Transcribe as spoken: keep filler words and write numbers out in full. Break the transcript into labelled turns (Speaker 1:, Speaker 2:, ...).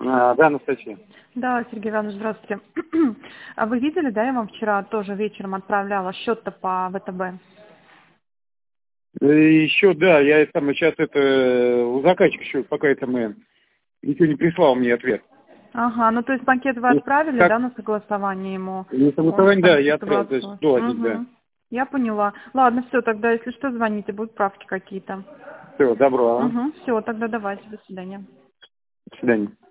Speaker 1: А, да, Анастасия.
Speaker 2: Да, Сергей Иванович, здравствуйте. А вы видели, да, я вам вчера тоже вечером отправляла счет-то по ВТБ?
Speaker 1: Еще, да, я там сейчас это у заказчика еще пока это мы ничего не прислал мне ответ.
Speaker 2: Ага, ну то есть пакет вы
Speaker 1: Ну,
Speaker 2: отправили,
Speaker 1: как?
Speaker 2: да, на согласование ему?
Speaker 1: На
Speaker 2: Он
Speaker 1: согласование,
Speaker 2: там
Speaker 1: да, я отправил, то есть
Speaker 2: ситуацию.
Speaker 1: сто один, да.
Speaker 2: Угу. Я поняла. Ладно, все, тогда, если что, звоните, будут правки какие-то.
Speaker 1: Все, добро, а?
Speaker 2: Угу, все, тогда давайте, до свидания.
Speaker 1: До свидания.